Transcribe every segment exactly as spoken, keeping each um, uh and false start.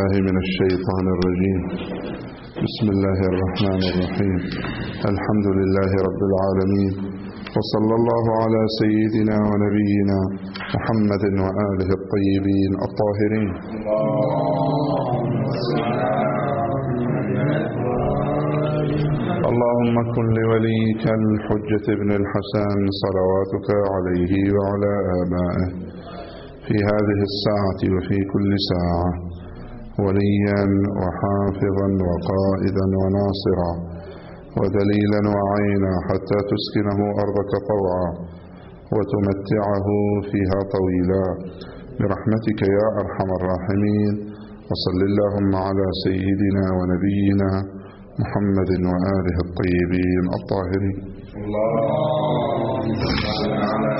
بالله من الشيطان الرجيم. بسم الله الرحمن الرحيم. الحمد لله رب العالمين، وصلى الله على سيدنا ونبينا محمد وآله الطيبين الطاهرين. اللهم كن لوليك الحجة ابن الحسن صلواتك عليه وعلى آبائه في هذه الساعة وفي كل ساعة وليا وحافظا وقائدا وناصرا ودليلا وعينا حتى تسكنه أرضك طوعا وتمتعه فيها طويلا برحمتك يا أرحم الراحمين. وصل اللهم على سيدنا ونبينا محمد وآله الطيبين الطاهرين. اللهم صل على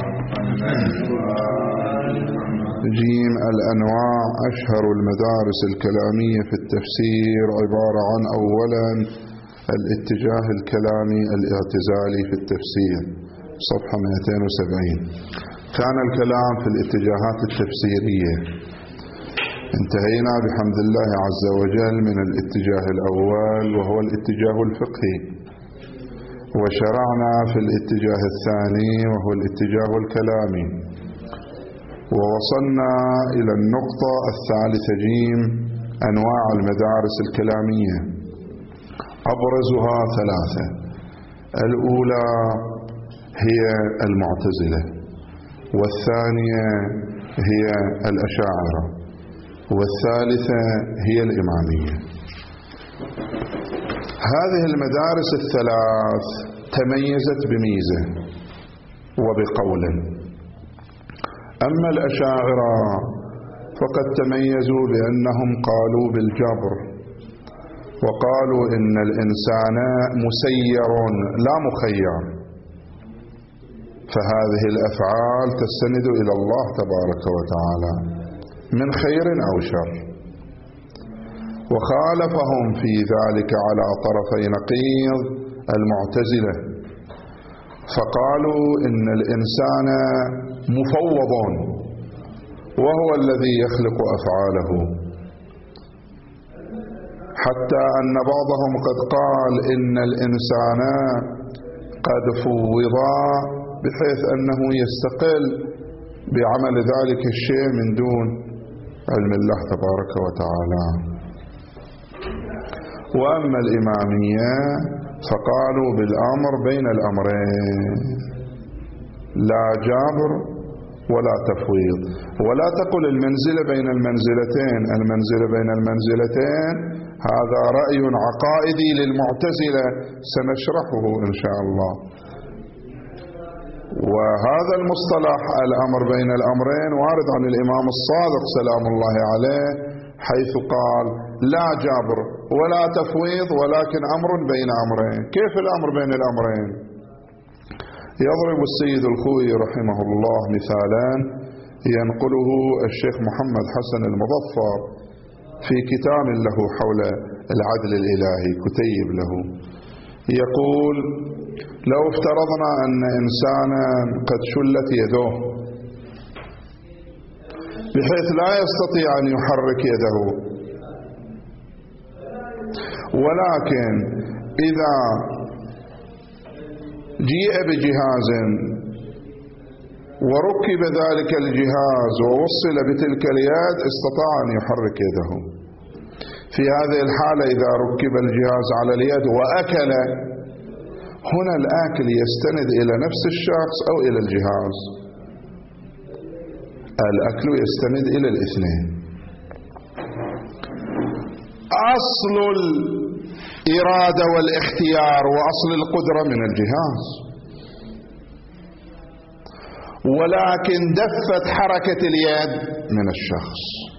جيم. الأنواع. أشهر المدارس الكلامية في التفسير عبارة عن أولا الاتجاه الكلامي الاعتزالي في التفسير صفحة مئتين وسبعين. كان الكلام في الاتجاهات التفسيرية. انتهينا بحمد الله عز وجل من الاتجاه الأول وهو الاتجاه الفقهي، وشرعنا في الاتجاه الثاني وهو الاتجاه الكلامي، ووصلنا إلى النقطة الثالثة جيم. أنواع المدارس الكلامية أبرزها ثلاثة. الأولى هي المعتزلة، والثانية هي الأشاعرة، والثالثة هي الإمامية. هذه المدارس الثلاث تميزت بميزة وبقول. أما الأشاعرة فقد تميزوا بأنهم قالوا بالجبر، وقالوا إن الإنسان مسير لا مخير، فهذه الأفعال تستند إلى الله تبارك وتعالى من خير أو شر. وخالفهم في ذلك على طرفي نقيض المعتزلة، فقالوا إن الإنسان مفوض وهو الذي يخلق أفعاله، حتى أن بعضهم قد قال إن الإنسان قد فوض بحيث أنه يستقل بعمل ذلك الشيء من دون علم الله تبارك وتعالى. وأما الإمامية فقالوا بالأمر بين الأمرين، لا جابر ولا تفويض. ولا تقل المنزلة بين المنزلتين، المنزلة بين المنزلتين هذا رأي عقائدي للمعتزلة سنشرحه إن شاء الله. وهذا المصطلح الأمر بين الأمرين وارد عن الإمام الصادق سلام الله عليه، حيث قال لا جابر ولا تفويض ولكن أمر بين أمرين. كيف الأمر بين الأمرين؟ يضرب السيد الخوئي رحمه الله مثالا ينقله الشيخ محمد حسن المظفر في كتاب له حول العدل الإلهي، كتيب له. يقول: لو افترضنا أن إنسانا قد شلت يده بحيث لا يستطيع أن يحرك يده، ولكن إذا جيء بجهاز وركب ذلك الجهاز ووصل بتلك اليد استطاع أن يحرك يده. في هذه الحالة إذا ركب الجهاز على اليد وأكل، هنا الآكل يستند إلى نفس الشخص أو إلى الجهاز؟ الأكل يستند إلى الاثنين. أصل الإرادة والاختيار وأصل القدرة من الجهاز، ولكن دفت حركة اليد من الشخص.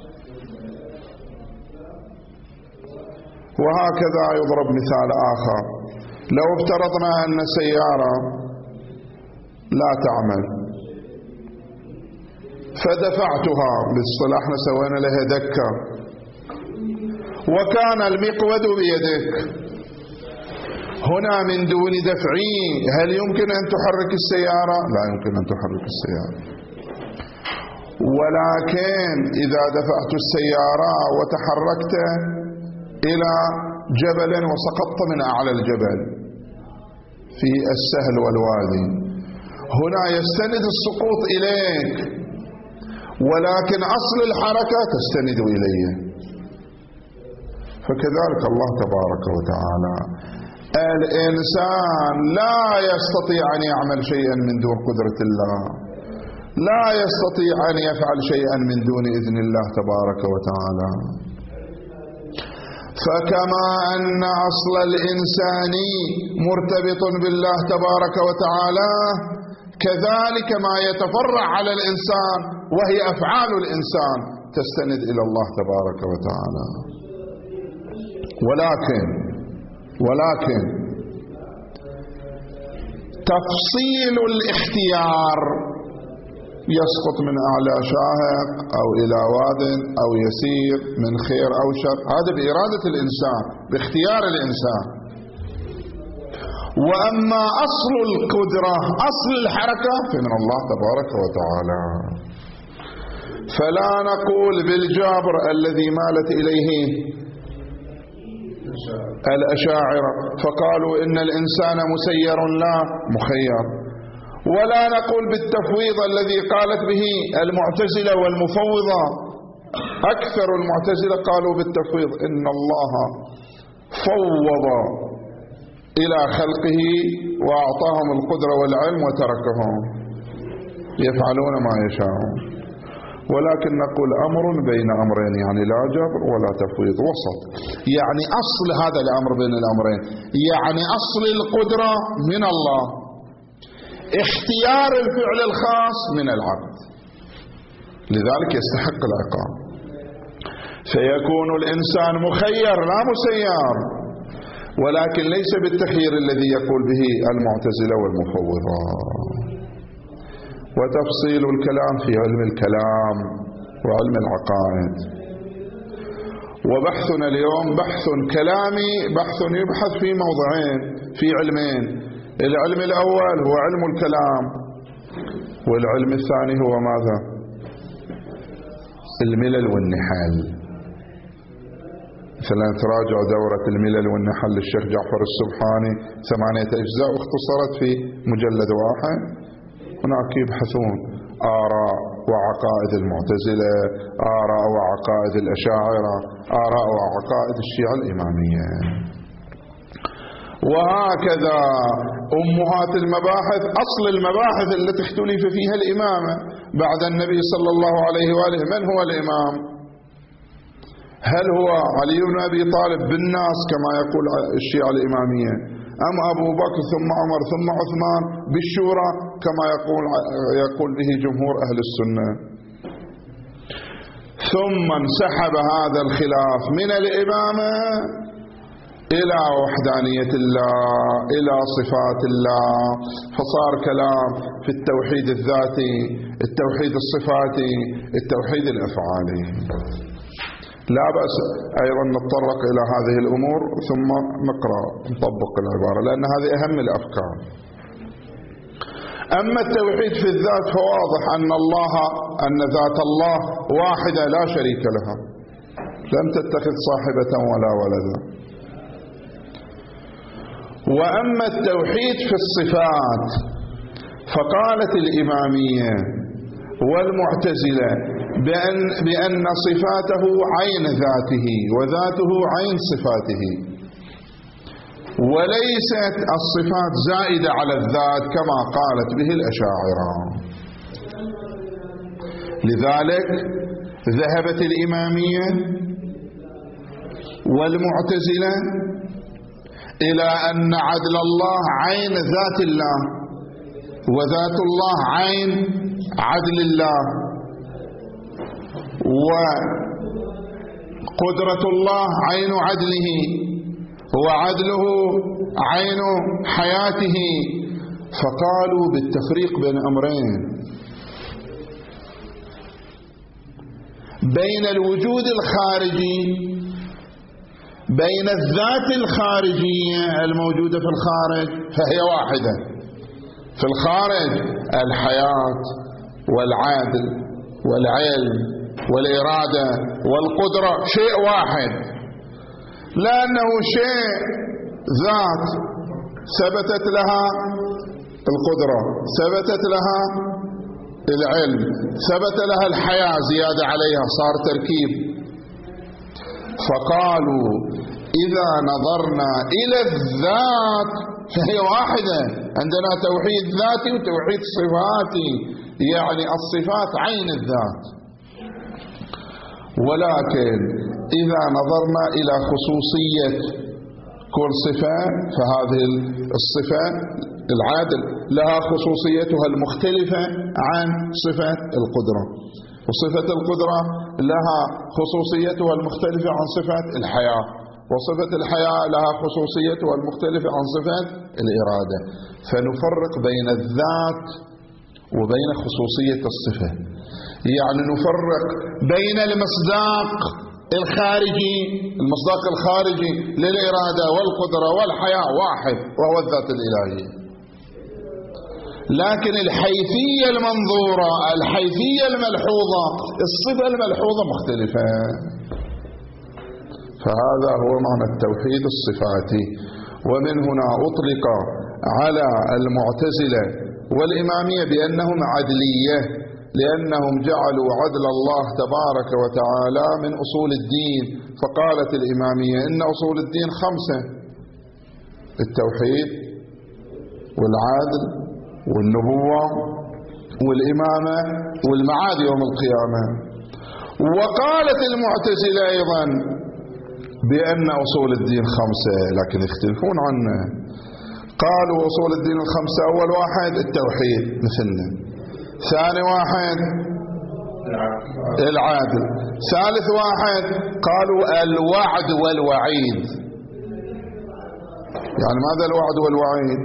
وهكذا يضرب مثال آخر: لو افترضنا أن سيارة لا تعمل فدفعتها، باصطلاحنا سوينا لها دكة، وكان المقود بيدك، هنا من دون دفعي هل يمكن أن تحرك السيارة؟ لا يمكن أن تحرك السيارة. ولكن إذا دفعت السيارة وتحركت إلى جبل وسقطت من أعلى الجبل في السهل والوادي، هنا يستند السقوط إليك، ولكن أصل الحركة تستند إليه. فكذلك الله تبارك وتعالى، الإنسان لا يستطيع أن يعمل شيئا من دون قدرة الله، لا يستطيع أن يفعل شيئا من دون إذن الله تبارك وتعالى. فكما أن أصل الإنسان مرتبط بالله تبارك وتعالى، كذلك ما يتفرع على الإنسان وهي أفعال الإنسان تستند إلى الله تبارك وتعالى. ولكن ولكن تفصيل الاختيار يسقط من أعلى شاهق أو إلى واد أو يسير من خير أو شر، هذا بإرادة الإنسان باختيار الإنسان. وأما أصل القدرة أصل الحركة فمن الله تبارك وتعالى. فلا نقول بالجابر الذي مالت إليه الأشاعرة فقالوا إن الإنسان مسير لا مخير، ولا نقول بالتفويض الذي قالت به المعتزلة والمفوضة. أكثر المعتزلة قالوا بالتفويض، إن الله فوض إلى خلقه وأعطاهم القدرة والعلم وتركهم يفعلون ما يشاءون. ولكن نقول أمر بين أمرين، يعني لا جبر ولا تفويض، وسط. يعني أصل هذا الأمر بين الأمرين، يعني أصل القدرة من الله، اختيار الفعل الخاص من العبد، لذلك يستحق العقاب. فيكون الإنسان مخير لا مسير، ولكن ليس بالتخيير الذي يقول به المعتزلة والمفوضة. وتفصيل الكلام في علم الكلام وعلم العقائد. وبحثنا اليوم بحث كلامي، بحث يبحث في موضعين في علمين. العلم الأول هو علم الكلام، والعلم الثاني هو ماذا؟ الملل والنحل. مثلا تراجع دورة الملل والنحل للشيخ جعفر السبحاني، ثمانية أجزاء اختصرت في مجلد واحد. هناك يبحثون آراء وعقائد المعتزلة، آراء وعقائد الأشاعرة، آراء وعقائد الشيعة الإمامية. وهكذا أمهات المباحث، أصل المباحث التي اختلف فيها الإمامة بعد النبي صلى الله عليه وآله. من هو الإمام؟ هل هو علي بن أبي طالب بالناس كما يقول الشيعة الإمامية، أم أبو بكر ثم عمر ثم عثمان بالشورى كما يقول يقول به جمهور أهل السنة؟ ثم انسحب هذا الخلاف من الإمامة إلى وحدانية الله، إلى صفات الله، فصار كلام في التوحيد الذاتي، التوحيد الصفاتي، التوحيد الأفعالي. لا بأس أيضا نتطرق إلى هذه الأمور ثم نقرأ نطبق العبارة، لأن هذه أهم الأفكار. أما التوحيد في الذات فواضح أن الله أن ذات الله واحدة لا شريك لها، لم تتخذ صاحبة ولا ولدا. وأما التوحيد في الصفات فقالت الإمامية والمعتزلة بأن, بأن صفاته عين ذاته وذاته عين صفاته، وليست الصفات زائدة على الذات كما قالت به الأشاعرة. لذلك ذهبت الإمامية والمعتزلة إلى أن عدل الله عين ذات الله، وذات الله عين عدل الله، وقدرة الله عين عدله، وعدله عين حياته. فقالوا بالتفريق بين أمرين، بين الوجود الخارجي، بين الذات الخارجية الموجودة في الخارج فهي واحدة، في الخارج الحياة والعدل والعلم والإرادة والقدرة شيء واحد، لأنه شيء ذات ثبتت لها القدرة، ثبتت لها العلم، ثبت لها الحياة زيادة عليها، صار تركيب. فقالوا إذا نظرنا إلى الذات فهي واحدة، عندنا توحيد ذاتي وتوحيد صفاتي، يعني الصفات عين الذات. ولكن إذا نظرنا إلى خصوصية كل صفة فهذه الصفة العادل لها خصوصيتها المختلفة عن صفة القدرة، وصفة القدرة لها خصوصيتها المختلفة عن صفة الحياة، وصفة الحياة لها خصوصيتها المختلفة عن صفة الإرادة. فنفرق بين الذات وبين خصوصية الصفة، يعني نفرق بين المصداق الخارجي، المصداق الخارجي للإرادة والقدرة والحياة واحد وهو الذات الإلهية، لكن الحيثية المنظورة، الحيثية الملحوظة، الصفة الملحوظة مختلفة. فهذا هو معنى التوحيد الصفاتي. ومن هنا أطلق على المعتزلة والإمامية بأنهم عدلية، لأنهم جعلوا عدل الله تبارك وتعالى من أصول الدين. فقالت الإمامية إن أصول الدين خمسة: التوحيد والعدل والنبوة والإمامة والمعاد يوم القيامة. وقالت المعتزلة أيضا بأن أصول الدين خمسة، لكن يختلفون عنه. قالوا أصول الدين الخمسة: أول واحد التوحيد مثلنا، ثاني واحد العدل، ثالث واحد قالوا الوعد والوعيد. يعني ماذا الوعد والوعيد؟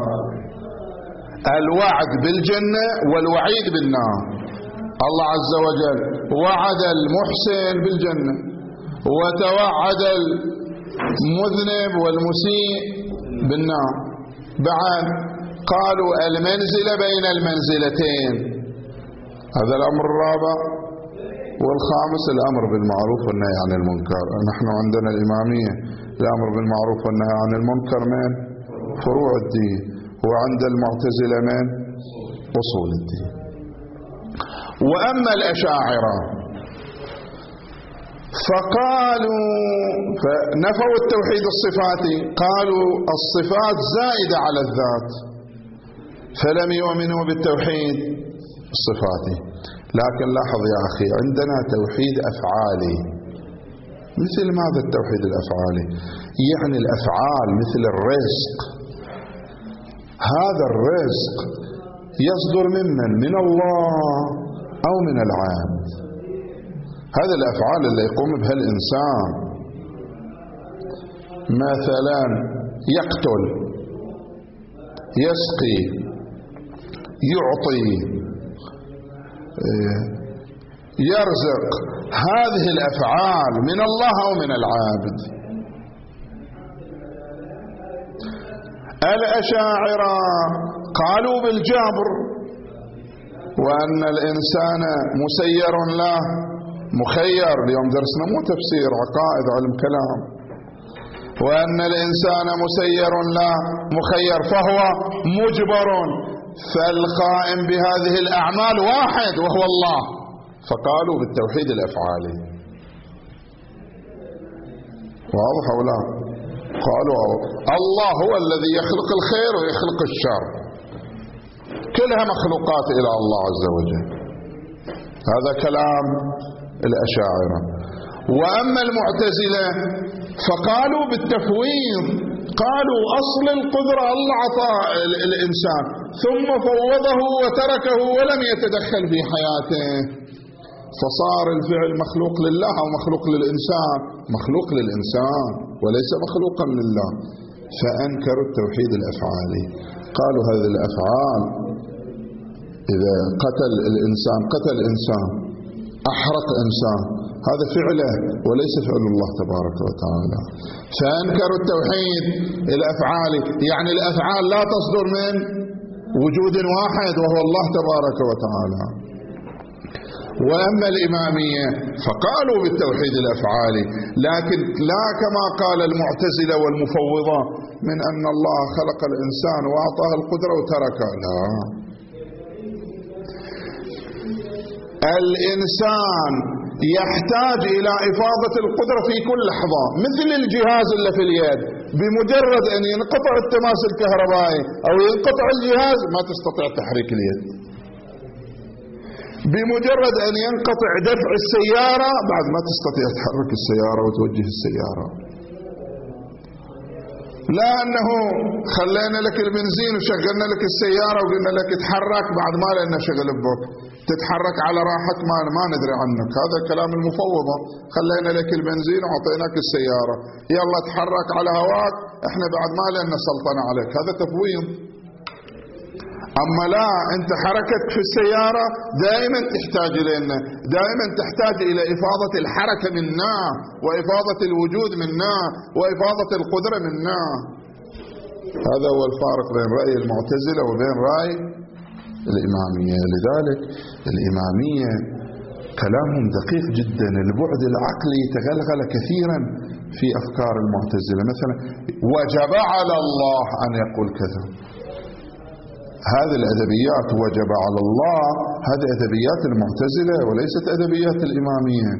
الوعد بالجنة والوعيد بالنار. الله عز وجل وعد المحسن بالجنة وتوعد المذنب والمسيء بالنار. بعد قالوا المنزلة بين المنزلتين، هذا الأمر الرابع. والخامس الأمر بالمعروف والنهي عن المنكر. نحن عندنا الإمامية الأمر بالمعروف والنهي عن المنكر من فروع الدين، وعند المعتزلة من أصول الدين. وأما الأشاعرة فقالوا فنفوا التوحيد الصفاتي، قالوا الصفات زائدة على الذات، فلم يؤمنوا بالتوحيد الصفاتي. لكن لاحظ يا أخي، عندنا توحيد أفعالي. مثل ماذا التوحيد الأفعالي؟ يعني الأفعال مثل الرزق، هذا الرزق يصدر ممن؟ من الله أو من العبد. هذه الأفعال اللي يقوم بها الإنسان، مثلا يقتل، يسقي، يعطي، يرزق، هذه الأفعال من الله أو من العابد. الأشاعرة قالوا بالجبر، وأن الإنسان مسير له مخير، اليوم درسنا مو تفسير، عقائد، علم كلام. وأن الإنسان مسير له مخير فهو مجبر، فالقائم بهذه الأعمال واحد وهو الله. فقالوا بالتوحيد الأفعالي. واضح أو لا؟ قالوا الله هو الذي يخلق الخير ويخلق الشر، كلها مخلوقات إلى الله عز وجل. هذا كلام الأشاعرة. وأما المعتزلة فقالوا بالتفويض، قالوا أصل القدرة الله عطاء الإنسان ثم فوضه وتركه ولم يتدخل في حياته، فصار الفعل مخلوق لله أو مخلوق للإنسان، مخلوق للإنسان وليس مخلوقا لله. فأنكروا التوحيد الأفعالي، قالوا هذه الأفعال إذا قتل الإنسان، قتل إنسان، أحرق إنسان، هذا فعله وليس فعل الله تبارك وتعالى. فأنكروا التوحيد الأفعالي، يعني الأفعال لا تصدر من وجود واحد وهو الله تبارك وتعالى. وأما الإمامية فقالوا بالتوحيد الأفعالي، لكن لا كما قال المعتزلة والمفوضة من أن الله خلق الإنسان وأعطاه القدرة وتركه، لا. الإنسان يحتاج إلى إفاضة القدرة في كل لحظة، مثل الجهاز اللي في اليد، بمجرد أن ينقطع التماس الكهربائي أو ينقطع الجهاز ما تستطيع تحريك اليد، بمجرد أن ينقطع دفع السيارة بعد ما تستطيع تحرك السيارة وتوجه السيارة. لا أنه خلينا لك البنزين وشغلنا لك السيارة وقلنا لك تحرك بعد ما لنا شغل بك، تتحرك على راحة ما ما ندري عنك. هذا كلام المفوضة، خلينا لك البنزين وعطيناك السيارة يلا تحرك على هواك، احنا بعد ما لنا سلطنة عليك. هذا تفويض. أما لا، أنت حركتك في السيارة دائما تحتاج إلينا، دائما تحتاج إلى إفاضة الحركة منا وإفاضة الوجود منا وإفاضة القدرة منا. هذا هو الفارق بين رأي المعتزلة وبين رأي الإمامية. لذلك الإمامية كلامهم دقيق جدا، البعد العقلي تغلغل كثيرا في أفكار المعتزلة. مثلا وجب على الله أن يقول كذا، هذه الأدبيات وجب على الله، هذه أدبيات المعتزلة وليست أدبيات الإمامية.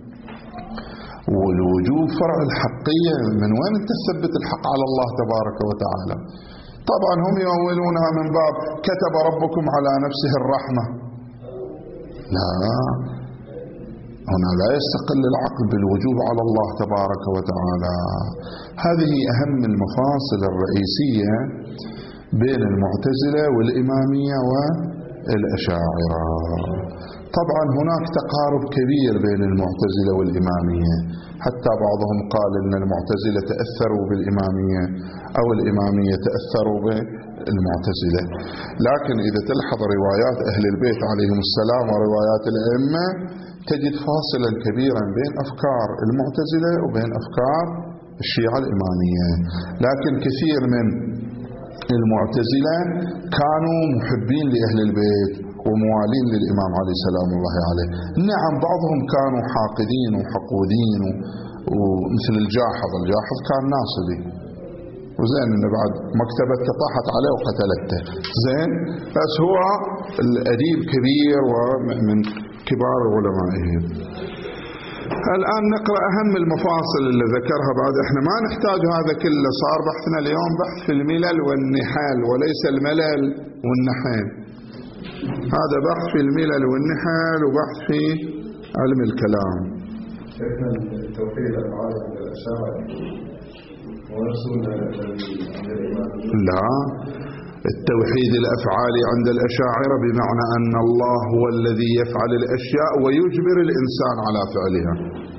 والوجوب فرع الحقية، من وين أنت تثبت الحق على الله تبارك وتعالى؟ طبعا هم يؤولونها من باب كتب ربكم على نفسه الرحمة، لا، هنا لا يستقل العقل بالوجوب على الله تبارك وتعالى. هذه أهم المفاصل الرئيسية بين المعتزلة والإمامية والأشاعرة. طبعا هناك تقارب كبير بين المعتزلة والإمامية، حتى بعضهم قال إن المعتزلة تأثروا بالإمامية أو الإمامية تأثروا بالمعتزلة. لكن إذا تلحظ روايات أهل البيت عليهم السلام وروايات الأئمة تجد فاصلا كبيرا بين أفكار المعتزلة وبين أفكار الشيعة الإمامية. لكن كثير من المعتزلة كانوا محبين لأهل البيت وموالين للإمام علي سلام الله عليه. نعم بعضهم كانوا حاقدين وحقودين ومثل الجاحظ، الجاحظ كان ناصبي، وزين انه بعد مكتبته طاحت عليه وقتلته، زين، بس هو الأديب كبير ومن كبار علمائهم. الآن نقرأ أهم المفاصل اللي ذكرها بعد. احنا ما نحتاج هذا كله، صار بحثنا اليوم بحث في الملل والنحال وليس الملل والنحال. هذا بحث في الملل والنحال وبحث في علم الكلام. شيخنا التوحيد الأفعال عند الأشاعرة ونفسنا عند الإمام؟ لا، التوحيد الأفعالي عند الأشاعرة بمعنى أن الله هو الذي يفعل الأشياء ويجبر الإنسان على فعلها.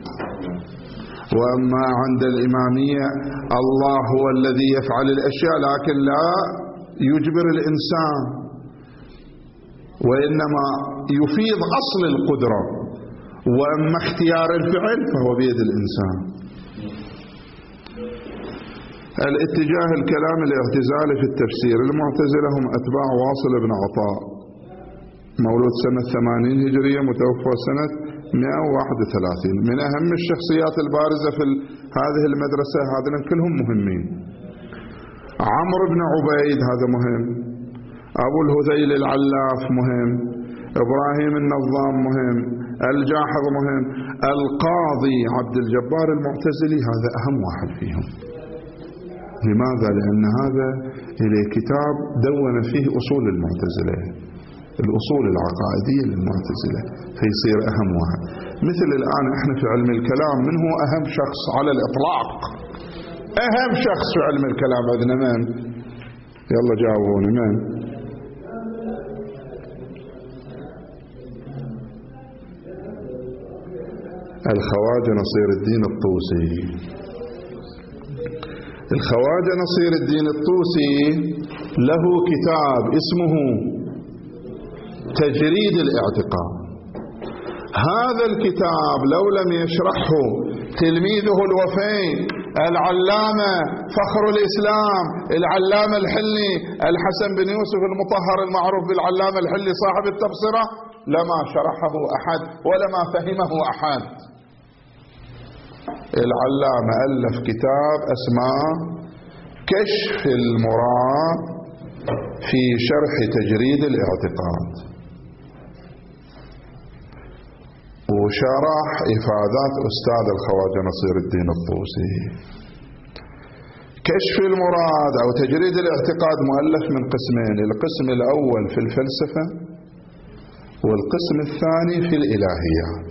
وأما عند الإمامية الله هو الذي يفعل الأشياء لكن لا يجبر الإنسان، وإنما يفيض أصل القدرة، وأما اختيار الفعل فهو بيد الإنسان. الاتجاه الكلام الاعتزالي في التفسير. المعتزلة هم أتباع واصل بن عطاء، مولود سنة ثمانين هجرية، متوفى سنة مئة وواحد وثلاثين. من أهم الشخصيات البارزة في هذه المدرسة، هذين كلهم مهمين. عمرو بن عبيد هذا مهم، أبو الهذيل العلاف مهم، إبراهيم النظام مهم، الجاحظ مهم، القاضي عبد الجبار المعتزلي هذا أهم واحد فيهم. لماذا؟ لأن هذا إلى كتاب دون فيه أصول المعتزلة، الأصول العقائدية للمعتزلة، فيصير أهم واحد. مثل الآن إحنا في علم الكلام، من هو أهم شخص على الإطلاق؟ أهم شخص في علم الكلام عندنا من؟ يلا جاوبوني، من؟ الخواجة نصير الدين الطوسي. الخواجة نصير الدين الطوسي له كتاب اسمه تجريد الاعتقاد. هذا الكتاب لو لم يشرحه تلميذه الوفي العلامة فخر الإسلام العلامة الحلي الحسن بن يوسف المطهر المعروف بالعلامة الحلي صاحب التبصرة، لما شرحه أحد ولما فهمه أحد. العلامة ألف كتاب اسمه كشف المراد في شرح تجريد الاعتقاد، وشرح إفادات أستاذ الخواجة نصير الدين الطوسي. كشف المراد أو تجريد الاعتقاد مؤلف من قسمين، القسم الأول في الفلسفة والقسم الثاني في الإلهيات.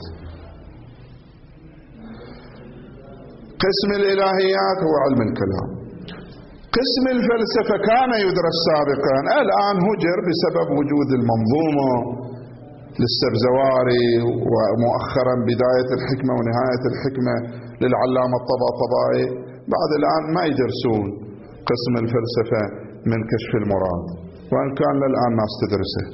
قسم الإلهيات هو علم الكلام. قسم الفلسفة كان يدرس سابقا، الآن هجر بسبب وجود المنظومة للسبزواري، ومؤخرا بداية الحكمة ونهاية الحكمة للعلامة الطباطبائي. بعد الآن ما يدرسون قسم الفلسفة من كشف المراد، وإن كان للآن ناس تدرسه،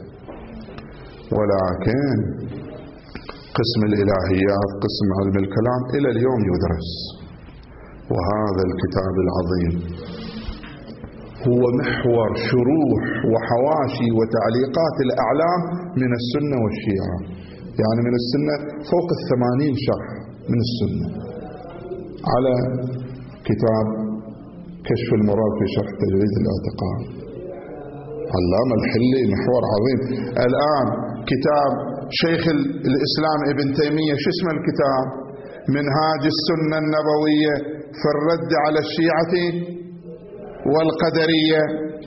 ولكن قسم الإلهيات قسم علم الكلام إلى اليوم يدرس. وهذا الكتاب العظيم هو محور شروح وحواشي وتعليقات الأعلام من السنة والشيعة، يعني من السنة فوق الثمانين شرح من السنة على كتاب كشف المراد في شرح تجريد الاعتقاد. علامة الحلي محور عظيم. الآن كتاب شيخ الإسلام ابن تيمية، شو اسم الكتاب؟ منهاج السنة النبوية في الرد على الشيعة والقدرية.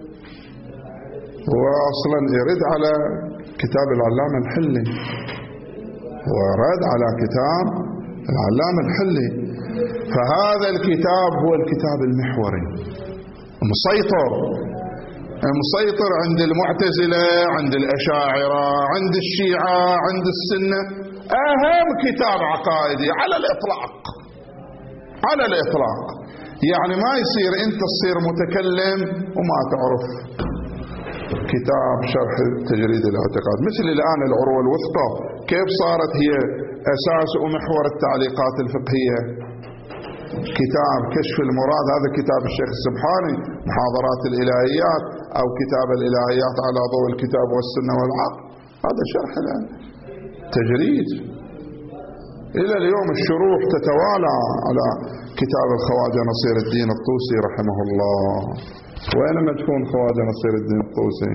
هو أصلا يرد على كتاب العلامة الحلي، ورد على كتاب العلامة الحلي. فهذا الكتاب هو الكتاب المحوري، مسيطر مسيطر عند المعتزلة، عند الأشاعرة، عند الشيعة، عند السنة. أهم كتاب عقائدي على الإطلاق، على الإطلاق. يعني ما يصير أنت تصير متكلم وما تعرف كتاب شرح تجريد الاعتقاد. مثل الآن العروة الوثقى كيف صارت هي أساس ومحور التعليقات الفقهية. كتاب كشف المراد هذا كتاب الشيخ السبحاني، محاضرات الإلهيات، أو كتاب الإلهيات على ضوء الكتاب والسنة والعقل، هذا شرح تجريد. إلى اليوم الشروح تتوالى على كتاب الخواجة نصير الدين الطوسي رحمه الله. وين مدفون خواجة نصير الدين الطوسي؟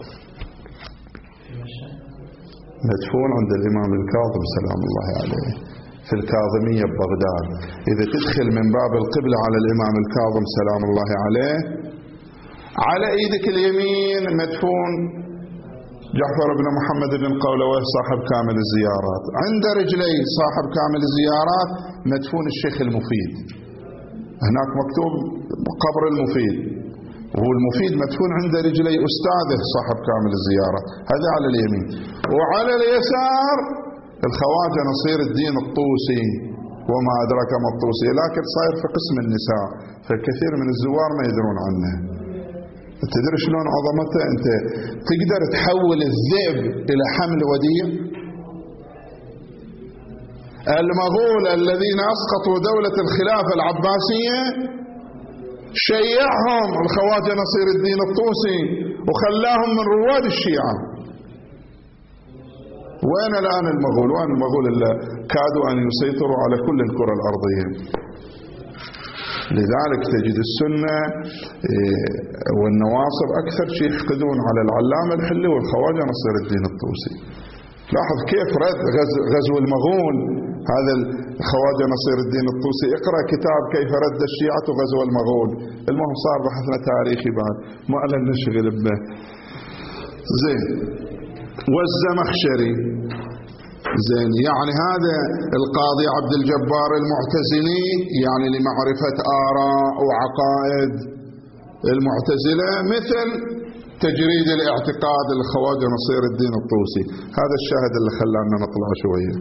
مدفون عند الإمام الكاظم سلام الله عليه في الكاظمية ببغداد. إذا تدخل من باب القبلة على الإمام الكاظم سلام الله عليه، على إيدك اليمين مدفون جعفر بن محمد بن قولويه صاحب كامل الزيارات، عند رجلي صاحب كامل الزيارات مدفون الشيخ المفيد، هناك مكتوب قبر المفيد، وهو المفيد مدفون عند رجلي أستاذه صاحب كامل الزيارات، هذا على اليمين. وعلى اليسار الخواجة نصير الدين الطوسي، وما أدرك ما الطوسي، لكن صاير في قسم النساء، فالكثير من الزوار ما يدرون عنه. تدري شلون عظمته؟ أنت تقدر تحول الذئب إلى حمل وديع. المغول الذين أسقطوا دولة الخلافة العباسية شيعهم الخواجة نصير الدين الطوسي وخلاهم من رواد الشيعة. وين الآن المغول؟ وين المغول اللي كادوا أن يسيطروا على كل الكرة الأرضية؟ لذلك تجد السنة والنواصب أكثر شيء يحقدون على العلامة الحلي والخواجة نصير الدين الطوسي. لاحظ كيف رد غزو المغول هذا الخواجة نصير الدين الطوسي. اقرأ كتاب كيف رد الشيعة غزو المغول. المهم صار بحثنا تاريخي بعد، ما لن نشغل به. زين. والزمخشري زين، يعني هذا القاضي عبد الجبار المعتزلي، يعني لمعرفة آراء وعقائد المعتزلة، مثل تجريد الاعتقاد الخواجة نصير الدين الطوسي. هذا الشاهد اللي خلانا نطلع شوية.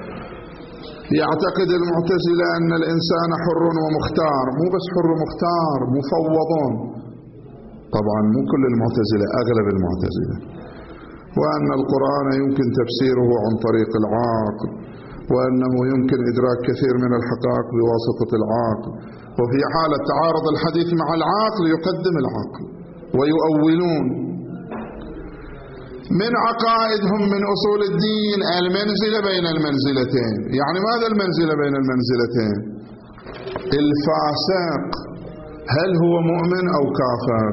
يعتقد المعتزلة أن الإنسان حر ومختار، مو بس حر ومختار، مفوضون. طبعا مو كل المعتزلة، أغلب المعتزلة. وأن القرآن يمكن تفسيره عن طريق العقل، وأنه يمكن إدراك كثير من الحقائق بواسطة العقل، وفي حالة تعارض الحديث مع العقل يقدم العقل، ويؤولون من عقائدهم من أصول الدين المنزلة بين المنزلتين. يعني ماذا المنزلة بين المنزلتين؟ الفاسق هل هو مؤمن أو كافر؟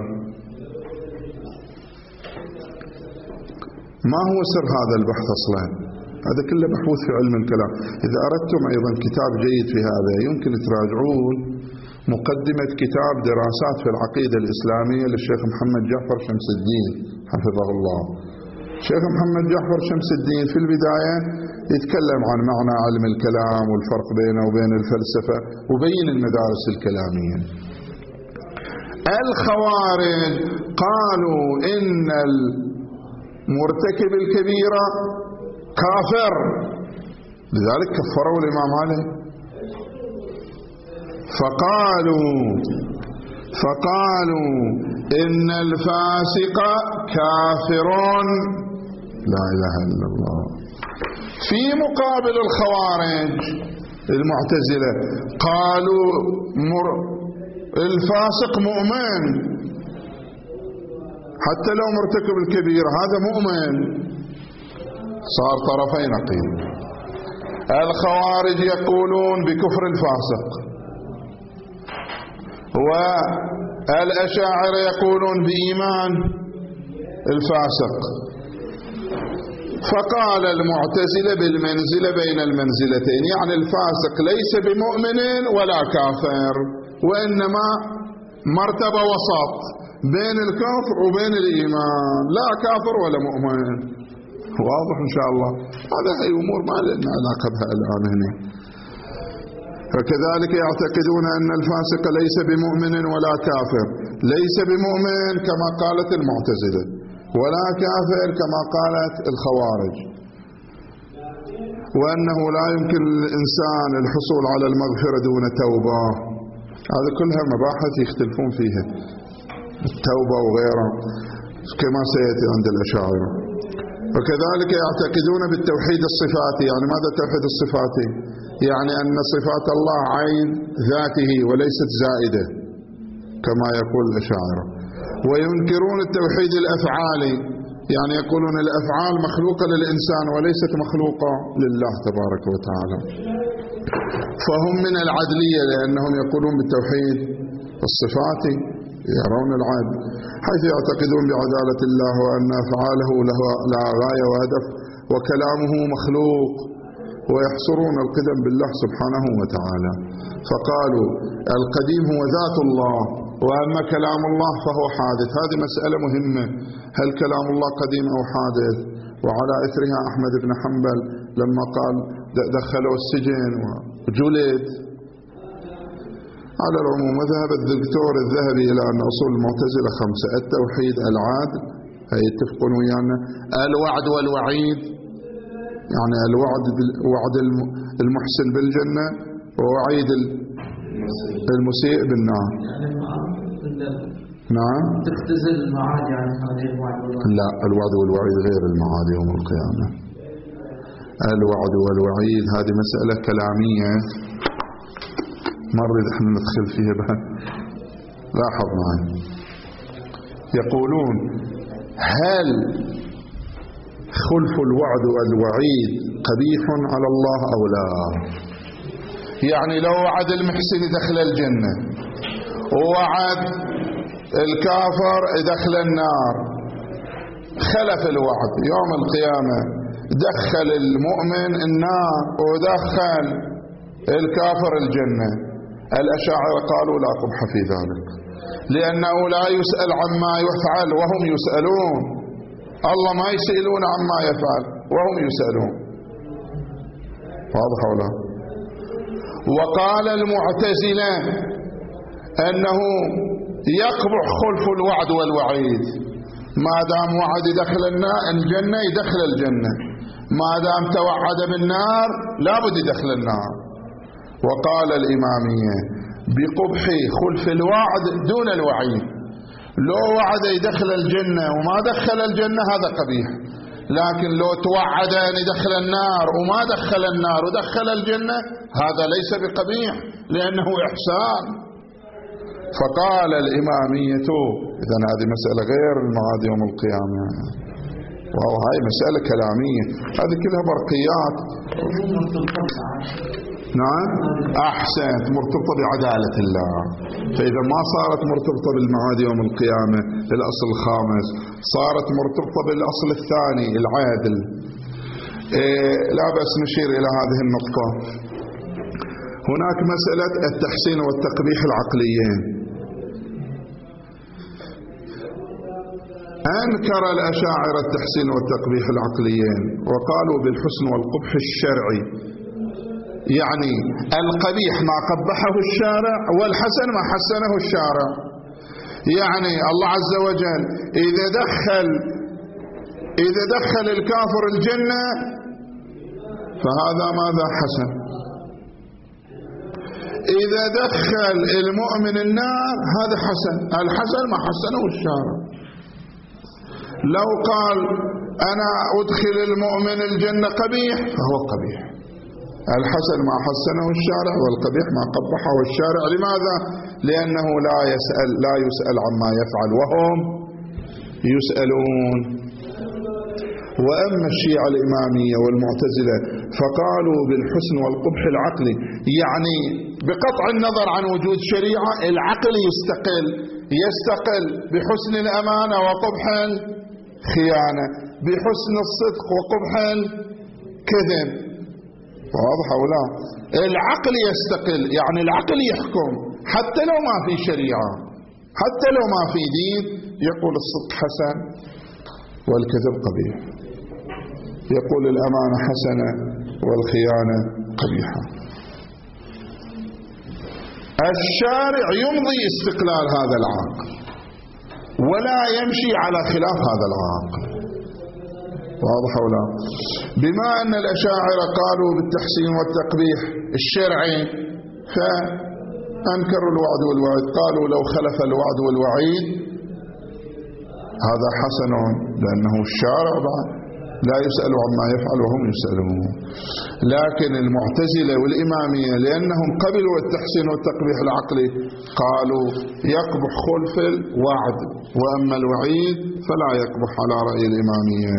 ما هو سر هذا البحث أصلا؟ هذا كله محفوظ في علم الكلام. إذا أردتم أيضا كتاب جيد في هذا يمكن تراجعون مقدمة كتاب دراسات في العقيدة الإسلامية للشيخ محمد جعفر شمس الدين حفظه الله. الشيخ محمد جعفر شمس الدين في البداية يتكلم عن معنى علم الكلام والفرق بينه وبين الفلسفة وبين المدارس الكلامية. الخوارج قالوا إن المرتكب الكبيرة كافر، لذلك كفروا الإمام علي. فقالوا فقالوا إن الفاسق كافر، لا إله إلا الله. في مقابل الخوارج المعتزلة قالوا مر الفاسق مؤمن حتى لو مرتكب الكبير هذا مؤمن. صار طرفين نقيض. الخوارج يقولون بكفر الفاسق والأشاعرة يقولون بإيمان الفاسق. فقال المعتزلة بالمنزلة بين المنزلتين، يعني الفاسق ليس بمؤمن ولا كافر، وإنما مرتبة وسط بين الكفر وبين الإيمان، لا كافر ولا مؤمن. واضح إن شاء الله. هذا هي أمور ما لنا علاقة بها الآن هنا. فكذلك يعتقدون أن الفاسق ليس بمؤمن ولا كافر، ليس بمؤمن كما قالت المعتزلة ولا كافر كما قالت الخوارج، وأنه لا يمكن للإنسان الحصول على المغفرة دون توبة. هذه كلها مباحث يختلفون فيها، التوبة وغيرها كما سيأتي عند الأشاعرة. وكذلك يعتقدون بالتوحيد الصفاتي. يعني ماذا التوحيد الصفاتي؟ يعني أن صفات الله عين ذاته وليست زائدة كما يقول الأشاعرة. وينكرون التوحيد الأفعالي، يعني يقولون الأفعال مخلوقة للإنسان وليست مخلوقة لله تبارك وتعالى. فهم من العدلية لأنهم يقولون بالتوحيد الصفاتي، يرون العدل، حيث يعتقدون بعدالة الله وأن أفعاله لها غاية وهدف وكلامه مخلوق، ويحصرون القدم بالله سبحانه وتعالى. فقالوا القديم هو ذات الله، وأما كلام الله فهو حادث. هذه مسألة مهمة، هل كلام الله قديم أو حادث؟ وعلى إثرها أحمد بن حنبل لما قال دخلوا السجن وجلد. على العموم ذهب الدكتور الذهبي إلى أن أصول المعتزلة خمسة: التوحيد، العدل، هي يتفقون ويانا، الوعد والوعيد، يعني الوعد وعد المحسن بالجنة ووعيد المسيء بالنار. نعم، تختزل المعاد يعني هذه الوعد والوعيد. لا، الوعد والوعيد غير المعاد يوم القيامة. الوعد والوعيد هذه مسألة كلامية ما نريد احنا ندخل فيها بها. لاحظ معي، يقولون هل خلف الوعد والوعيد قبيح على الله أو لا؟ يعني لو وعد المحسن دخل الجنة ووعد الكافر دخل النار، خلف الوعد يوم القيامة، دخل المؤمن النار ودخل الكافر الجنة، الأشاعرة قالوا لا قبح في ذلك، لأنه لا يسأل عما يفعل وهم يسألون. الله ما يسألون عما يفعل وهم يسألون. واضح ولا؟ وقال المعتزلة أنه يقبح خلف الوعد والوعيد، ما دام وعد يدخل الجنة يدخل الجنة، ما دام توعد بالنار لابد يدخل النار. وقال الإمامية بقبح خلف الوعد دون الوعيد، لو وعد يدخل الجنة وما دخل الجنة هذا قبيح، لكن لو توعد أن يدخل النار وما دخل النار ودخل الجنة هذا ليس بقبيح لأنه إحسان. فقال الإمامية إذن هذه مسألة غير المعاد يوم القيامة. وهي مسألة كلامية، هذه كلها برقيات. نعم أحسنت، مرتبطة بعدالة الله. فإذا ما صارت مرتبطة بالمعاد يوم القيامة الأصل الخامس، صارت مرتبطة بالأصل الثاني العادل. إيه لا بأس نشير إلى هذه النقطة. هناك مسألة التحسين والتقبيح العقليين. أنكر الأشاعرة التحسين والتقبيح العقليين وقالوا بالحسن والقبح الشرعي، يعني القبيح ما قبحه الشارع والحسن ما حسنه الشارع. يعني الله عز وجل إذا دخل إذا دخل الكافر الجنة فهذا ماذا حسن، إذا دخل المؤمن النار هذا حسن، الحسن ما حسنه الشارع. لو قال أنا أدخل المؤمن الجنة قبيح فهو قبيح، الحسن ما حسنه الشارع والقبيح ما قبحه الشارع. لماذا؟ لأنه لا يسأل لا يسأل عما يفعل وهم يسألون. وأما الشيعة الإمامية والمعتزلة فقالوا بالحسن والقبح العقلي، يعني بقطع النظر عن وجود شريعة العقل يستقل يستقل بحسن الأمانة وقبح الخيانة، بحسن الصدق وقبح الكذب. واضح أو لا؟ العقل يستقل، يعني العقل يحكم حتى لو ما في شريعة، حتى لو ما في دين، يقول الصدق حسن والكذب قبيح، يقول الأمانة حسنة والخيانة قبيحة. الشارع يمضي استقلال هذا العقل ولا يمشي على خلاف هذا العقل. واضح أو لا؟ بما أن الأشاعرة قالوا بالتحسين والتقبيح الشرعي فأنكروا الوعد والوعيد، قالوا لو خلف الوعد والوعيد هذا حسن، لأنه الشارع بعد لا يسأل عما يفعل وهم يسألون. لكن المعتزلة والإمامية لأنهم قبلوا التحسين والتقبيح العقلي قالوا يقبح خلف الوعد، وأما الوعيد فلا يقبح على رأي الإمامية.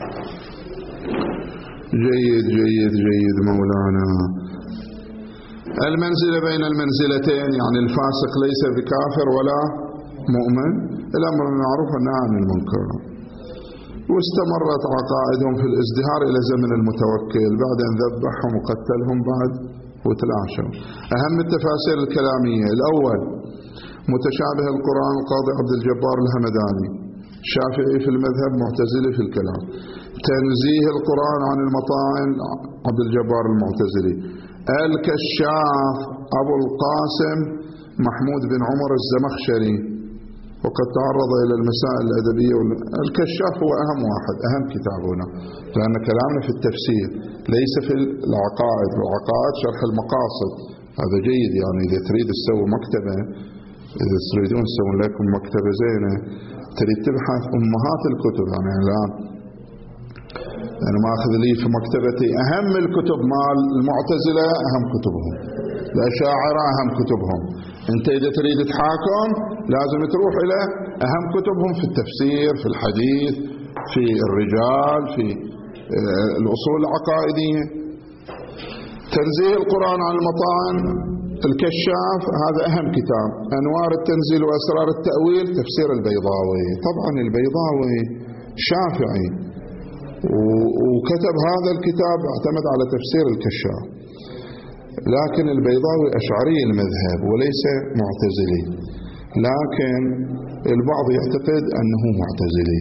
جيد جيد جيد مولانا. المنزلة بين المنزلتين، يعني الفاسق ليس بكافر ولا مؤمن، الأمر بالمعروف والنهي عن المنكر. واستمرت عقائدهم في الازدهار إلى زمن المتوكل، بعد أن ذبحهم وقتلهم بعد وتلاشوا. أهم التفاسير الكلامية: الأول متشابه القرآن القاضي عبد الجبار الهمداني، شافعي في المذهب، معتزلي في الكلام. تنزيه القرآن عن المطاعن عبد الجبار المعتزلي. الكشاف أبو القاسم محمود بن عمر الزمخشري، وقد تعرض إلى المسائل الأدبية. الكشاف هو أهم واحد، أهم كتاب هنا، لأن كلامنا في التفسير ليس في العقائد. والعقائد شرح المقاصد، هذا جيد. يعني إذا تريد تسوي مكتبة، إذا تريدون تسوون لكم مكتبة زينة، تريد تبحث أمهات الكتب. يعني الآن أنا ما أخذ لي في مكتبتي أهم الكتب مال المعتزلة، أهم كتبهم، الأشاعرة أهم كتبهم. أنت إذا تريد تحاكم لازم تروح إلى أهم كتبهم في التفسير، في الحديث، في الرجال، في الأصول العقائدية. تنزيه القرآن عن المطاعن الكشاف هذا أهم كتاب. أنوار التنزيل وأسرار التأويل تفسير البيضاوي. طبعا البيضاوي شافعي وكتب هذا الكتاب اعتمد على تفسير الكشاف، لكن البيضاوي أشعري المذهب وليس معتزلي، لكن البعض يعتقد أنه معتزلي.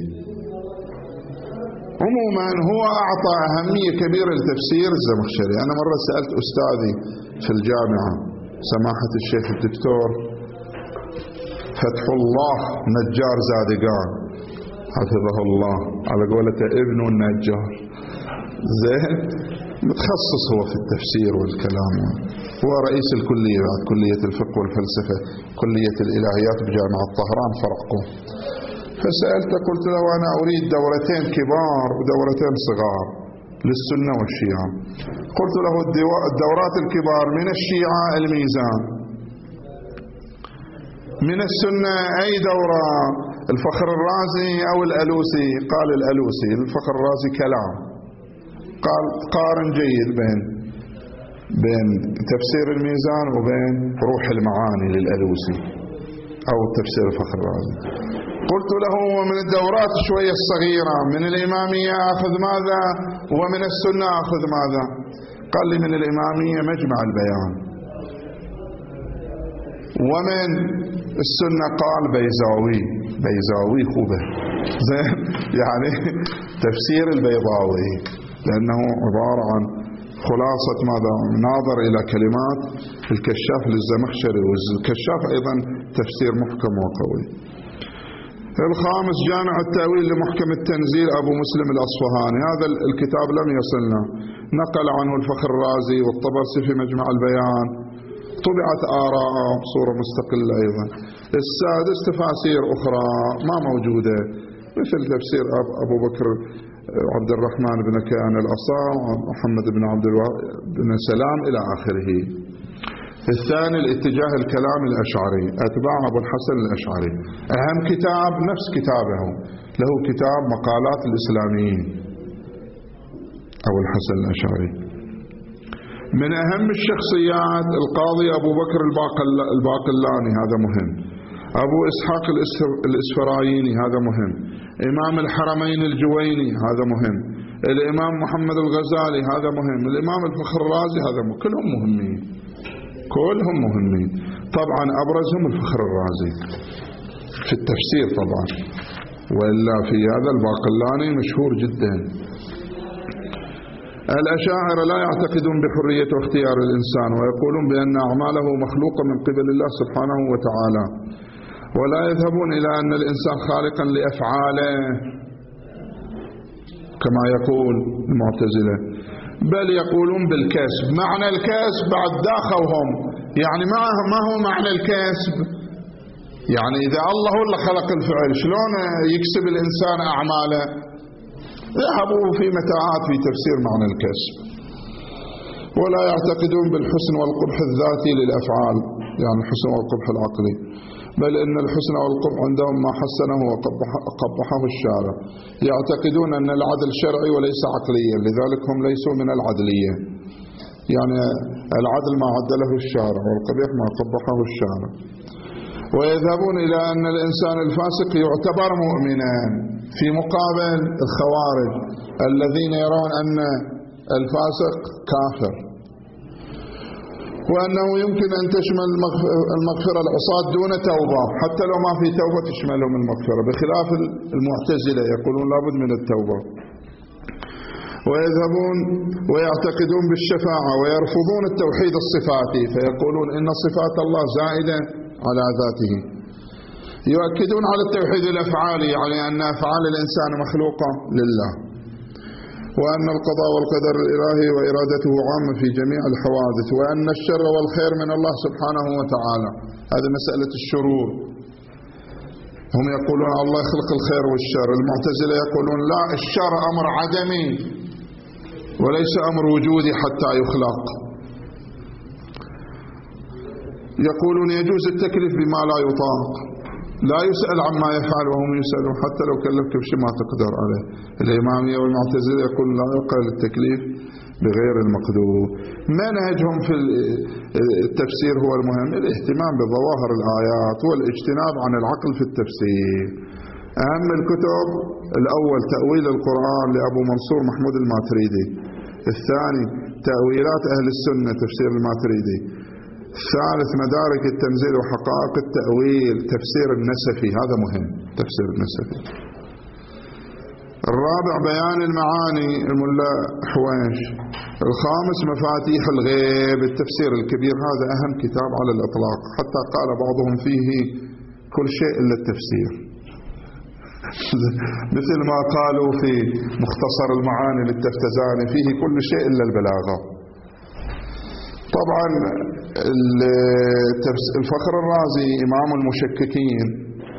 عموما هو أعطى أهمية كبيرة لتفسير الزمخشري. أنا مرة سألت أستاذي في الجامعة سماحة الشيخ الدكتور فتح الله نجار زادقان حفظه الله، على قولة ابن النجار، زين، متخصص هو في التفسير والكلام، هو رئيس الكلية بعد كلية الفقه والفلسفة، كلية الإلهيات بجامعة طهران فرقه. فسألته قلت له أنا أريد دورتين كبار ودورتين صغار للسنة والشيعة. قلت له الدورات الكبار من الشيعة الميزان، من السنة أي دورة؟ الفخر الرازي أو الألوسي؟ قال الألوسي. الفخر الرازي كلام، قال قارن جيد بين بين تفسير الميزان وبين روح المعاني للألوسي أو تفسير الفخر الرازي. قلت له ومن الدورات شوية الصغيرة من الإمامية أخذ ماذا ومن السنة أخذ ماذا؟ قال لي من الإمامية مجمع البيان، ومن السنة قال بيزاوي. بيزاوي خوبه زين يعني تفسير البيضاوي، لأنه عبارة عن خلاصة ماذا؟ ناظر إلى كلمات الكشاف للزمخشري، والكشاف أيضا تفسير محكم وقوي. الخامس جامع التأويل لمحكم التنزيل أبو مسلم الأصفهاني، هذا الكتاب لم يصلنا، نقل عنه الفخر الرازي والطبرسي في مجمع البيان، طبعت آراء بصورة مستقلة أيضا. السادس تفاسير أخرى ما موجودة، مثل تفسير أبو بكر عبد الرحمن بن كيان الأصام، محمد بن عبد الوهاب بن سلام إلى آخره. الثاني الاتجاه الكلام الأشعري، أتباع أبو الحسن الأشعري. أهم كتاب نفس كتابه، له كتاب مقالات الإسلاميين أبو الحسن الأشعري. من أهم الشخصيات القاضي أبو بكر الباقلاني، هذا مهم. أبو إسحاق الإسفرايني، هذا مهم. إمام الحرمين الجويني، هذا مهم. الإمام محمد الغزالي، هذا مهم. الإمام الفخر الرازي، هذا مهم. كلهم مهمين، كلهم مهمين. طبعا أبرزهم الفخر الرازي في التفسير طبعا، وإلا في هذا الباقلاني مشهور جدا. الأشاعرة لا يعتقدون بحرية واختيار الإنسان، ويقولون بأن أعماله مخلوقة من قبل الله سبحانه وتعالى، ولا يذهبون إلى أن الإنسان خالقا لأفعاله كما يقول المعتزلة، بل يقولون بالكسب. معنى الكسب بعد داخلهم، يعني ما هو معنى الكسب؟ يعني إذا الله هو اللي خلق الفعل، شلون يكسب الإنسان أعماله؟ ذهبوا في متاعات في تفسير معنى الكسب. ولا يعتقدون بالحسن والقبح الذاتي للأفعال، يعني الحسن والقبح العقلي، بل إن الحسن والقبح عندهم ما حسنه وقبحه الشارع. يعتقدون أن العدل شرعي وليس عقليا، لذلك هم ليسوا من العدلية، يعني العدل ما عدله الشارع والقبيح ما قبحه الشارع. ويذهبون إلى أن الإنسان الفاسق يعتبر مؤمنا، في مقابل الخوارج الذين يرون أن الفاسق كافر، وأنه يمكن أن تشمل المغفرة العصاة دون توبة، حتى لو ما في توبة تشملهم المغفرة، بخلاف المعتزلة يقولون لابد من التوبة. ويذهبون ويعتقدون بالشفاعة، ويرفضون التوحيد الصفاتي، فيقولون إن صفات الله زائدة على ذاته. يؤكدون على التوحيد الأفعالي، يعني أن أفعال الإنسان مخلوقة لله، وأن القضاء والقدر الإلهي وإرادته عامة في جميع الحوادث، وأن الشر والخير من الله سبحانه وتعالى. هذه مسألة الشرور، هم يقولون الله يخلق الخير والشر. المعتزلة يقولون لا، الشر أمر عدمي وليس أمر وجودي حتى يخلق. يقولون يجوز التكليف بما لا يطاق، لا يسأل عما يفعل وهم يسألون، حتى لو كلفك بشيء ما تقدر عليه. الإمامية والمعتزلة يقول لا يقع التكليف بغير المقدور. منهجهم في التفسير هو المهم، الاهتمام بظواهر الآيات والاجتناب عن العقل في التفسير. أهم الكتب: الأول تأويل القرآن لأبو منصور محمود الماتريدي، الثاني تأويلات أهل السنة تفسير الماتريدي، الثالث مدارك التنزيل وحقائق التأويل تفسير النسفي، هذا مهم تفسير النسفي. الرابع بيان المعاني الملا حويش. الخامس مفاتيح الغيب التفسير الكبير، هذا أهم كتاب على الإطلاق، حتى قال بعضهم فيه كل شيء إلا التفسير مثل ما قالوا في مختصر المعاني للتفتزاني فيه كل شيء إلا البلاغة. طبعا الفخر الرازي إمام المشككين،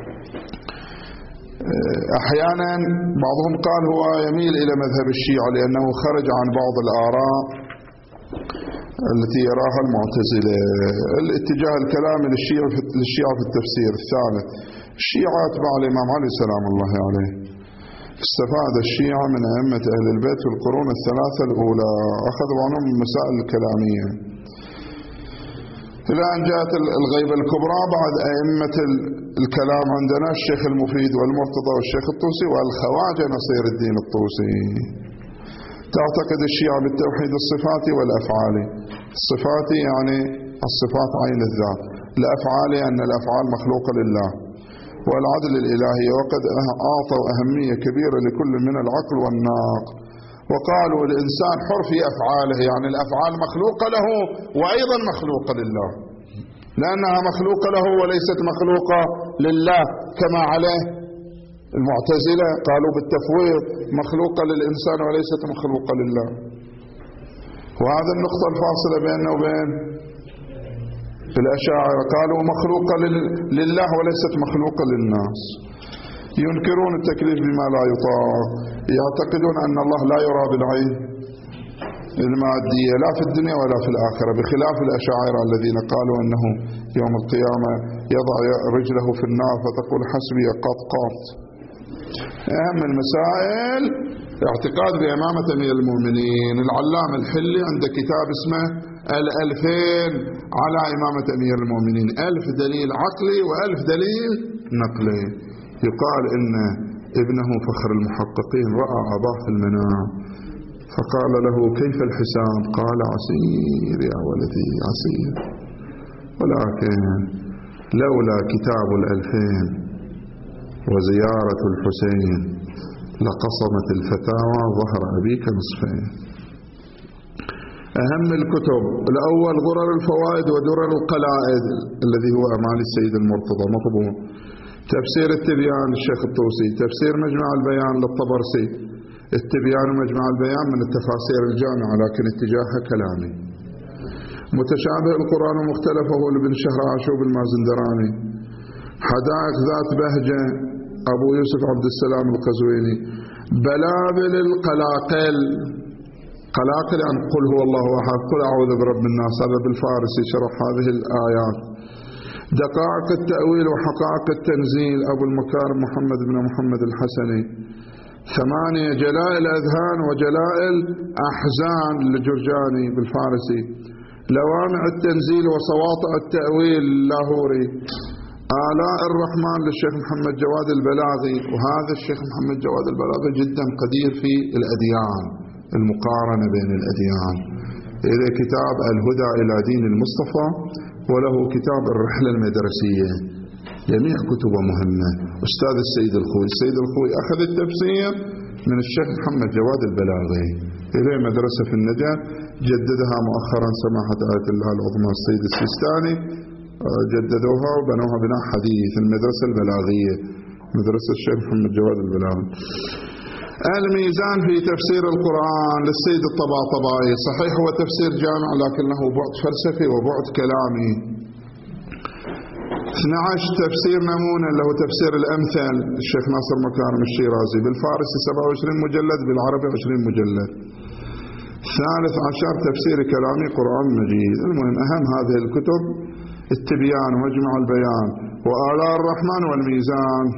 أحيانا بعضهم قال هو يميل إلى مذهب الشيعة لأنه خرج عن بعض الآراء التي يراها المعتزلة. الاتجاه الكلامي للشيعة في للشيعة في التفسير الثالث. الشيعة أتباع الإمام علي سلام الله عليه. استفاد الشيعة من أئمة أهل البيت في القرون الثلاثة الأولى، أخذوا عنهم المسائل الكلامية إلى أن جاءت الغيبة الكبرى بعد أئمة الكلام عندنا الشيخ المفيد والمرتضى والشيخ الطوسي والخواجة نصير الدين الطوسي. تعتقد الشيعة بالتوحيد الصفاتي والأفعالي. الصفاتي يعني الصفات عين الذات، الأفعالي أن الأفعال مخلوقة لله، والعدل الإلهي، وقد أعطوا أهمية كبيرة لكل من العقل والناقل، وقالوا الإنسان حر في أفعاله، يعني الأفعال مخلوقة له وأيضا مخلوقة لله، لأنها مخلوقة له وليست مخلوقة لله كما عليه المعتزلة، قالوا بالتفويض مخلوقة للإنسان وليست مخلوقة لله. وهذا النقطة الفاصلة بيننا وبين الأشاعرة، قالوا مخلوقة لله وليست مخلوقة للناس. ينكرون التكليف بما لا يطاق، يعتقدون أن الله لا يرى بالعين المادية لا في الدنيا ولا في الآخرة، بخلاف الأشاعرة الذين قالوا أنه يوم القيامة يضع رجله في النار فتقول حسبي قط قط. أهم المسائل اعتقاد بإمامة أمير المؤمنين. العلامة الحلي عنده كتاب اسمه الألفين على إمامة أمير المؤمنين، ألف دليل عقلي وألف دليل نقلي. يقال إن ابنه فخر المحققين رأى أباه في المنام فقال له كيف الحساب؟ قال عسير يا ولدي عسير، ولكن لولا كتاب الألفين وزيارة الحسين لقصمت الفتاوى ظهر أبيك نصفين. أهم الكتب الأول غرر الفوائد ودرر القلائد الذي هو أمال السيد المرتضى مطبوع، تفسير التبيان للشيخ الطوسي، تفسير مجمع البيان للطبرسي. التبيان ومجمع البيان من التفاسير الجامعة لكن اتجاهها كلامي. متشابه القرآن ومختلفه لابن شهرعشوب المازندراني. حدائق ذات بهجة أبو يوسف عبد السلام القزويني. بلابل القلاقل، قلاقل عن قل هو الله أحد، قل أعوذ برب الناس، هذا بالفارسي شرح هذه الآيات. دقائق التأويل وحقائق التنزيل أبو المكارم محمد بن محمد الحسني. ثمانية جلائل أذهان وجلائل أحزان لجرجاني بالفارسي. لوامع التنزيل وسواطع التأويل اللاهوري. آلاء الرحمن للشيخ محمد جواد البلاغي، وهذا الشيخ محمد جواد البلاغي جدا قدير في الأديان، المقارنة بين الأديان. إلى كتاب الهدى إلى دين المصطفى، وله كتاب الرحلة المدرسية، جميع كتبه مهمة. أستاذ السيد الخوي، السيد الخوي أخذ التفسير من الشيخ محمد جواد البلاغي، إليه مدرسة في النجاة جددها مؤخرا سماحة آية الله العظمى السيد السيستاني، جددوها وبنوها بناء حديث، المدرسة البلاغية مدرسة الشيخ محمد جواد البلاغي. الميزان في تفسير القرآن للسيد الطباطبائي، صحيح هو تفسير جامع لكنه بعد فلسفي وبعد كلامي. اثني عشر تفسير نمونة له تفسير الأمثل الشيخ ناصر مكارم الشيرازي، بالفارسي سبعة وعشرين مجلد، بالعربي عشرين مجلد. ثالث عشر تفسير كلامي قرآن مجيد. المهم أهم هذه الكتب التبيان ومجمع البيان وآلاء الرحمن والميزان.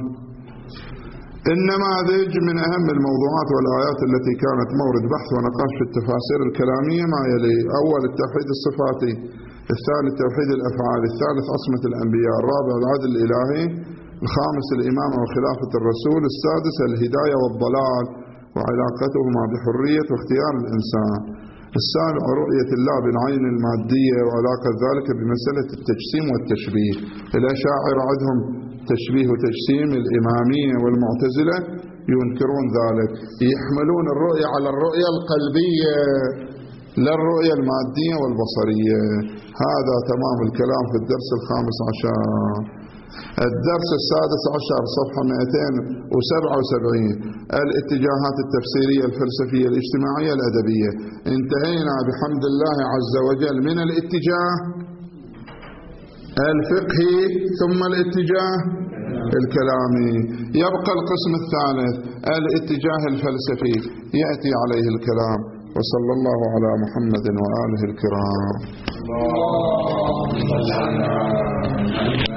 النماذج من أهم الموضوعات والآيات التي كانت مورد بحث ونقاش في التفاسير الكلامية ما يلي: أول التوحيد الصفاتي، الثاني التوحيد الأفعالي، الثالث عصمة الأنبياء، الرابع العدل الإلهي، الخامس الإمامة وخلافة الرسول، السادس الهداية والضلال وعلاقتهما بحرية واختيار الإنسان، السابع رؤية الله بالعين المادية وعلاقة ذلك بمسألة التجسيم والتشبيه. الأشاعرة عندهم تشبيه وتجسيم، الإمامية والمعتزلة ينكرون ذلك، يحملون الرؤية على الرؤية القلبية لا الرؤية المادية والبصرية. هذا تمام الكلام في الدرس الخامس عشر. الدرس السادس عشر صفحة مئتين وسبعة وسبعين، الاتجاهات التفسيرية الفلسفية الاجتماعية الأدبية. انتهينا بحمد الله عز وجل من الاتجاه الفقهي ثم الاتجاه الكلامي. يبقى القسم الثالث الاتجاه الفلسفي، يأتي عليه الكلام وصلى الله على محمد وآله الكرام. اللهم صل على